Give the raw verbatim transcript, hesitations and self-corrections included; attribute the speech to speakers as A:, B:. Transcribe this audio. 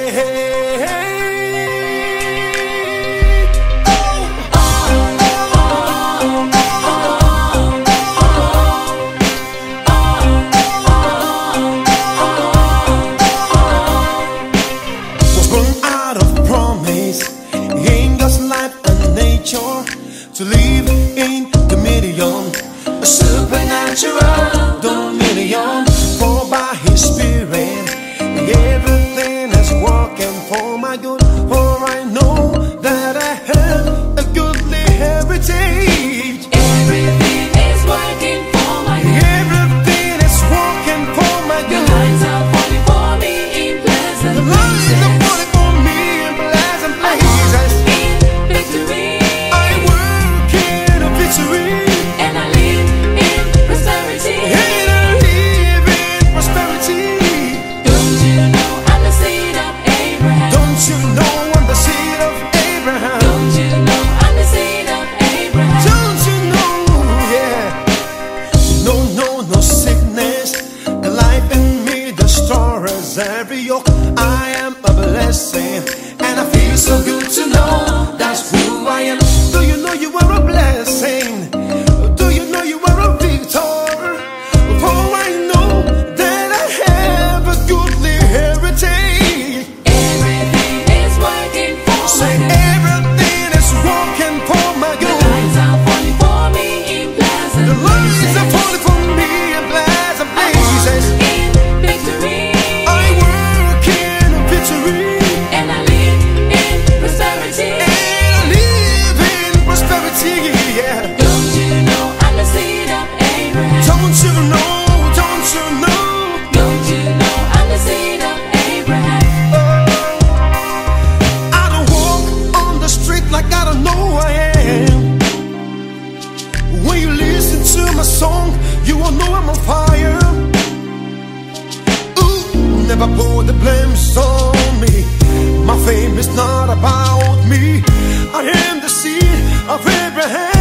A: To live in dominion, a supernatural dominion, for by His Spirit everything is working for my good. For I know that I have a goodly heritage.
B: Everything is working for my good.
A: Everything is working for my good.
B: The lines are falling for me in pleasant
A: The lines are falling for me in pleasant places.
B: in victory.
A: And
B: I live in prosperity.
A: And I live in prosperity.
B: Don't you know I'm the seed of Abraham?
A: Don't you know I'm the seed of Abraham?
B: Don't you know I'm the seed of Abraham?
A: Don't you know, yeah. No, no, no sickness. The life in me destroys every yoke. I am a blessing, and I feel so good to know that's who I am. Do you know you are a blessing? Do you know you are a victor? For I know that I have a goodly heritage.
B: Everything is working for
A: Say
B: my good.
A: everything is working for my
B: The
A: good.
B: lines are falling for me in pleasant
A: The lines
B: places.
A: are falling for me in pleasant places.
B: In victory.
A: I work in victory.
B: And I live in prosperity.
A: And I live in prosperity, yeah.
B: Don't you know I'm the seed of Abraham?
A: Don't you know, don't you know?
B: Don't you know I'm the seed of Abraham?
A: I don't walk on the street like I don't know who I am. When you listen to my song, you will know I'm on fire. Ooh, never put the blame on me. My fame is not about me. I am the seed of Abraham.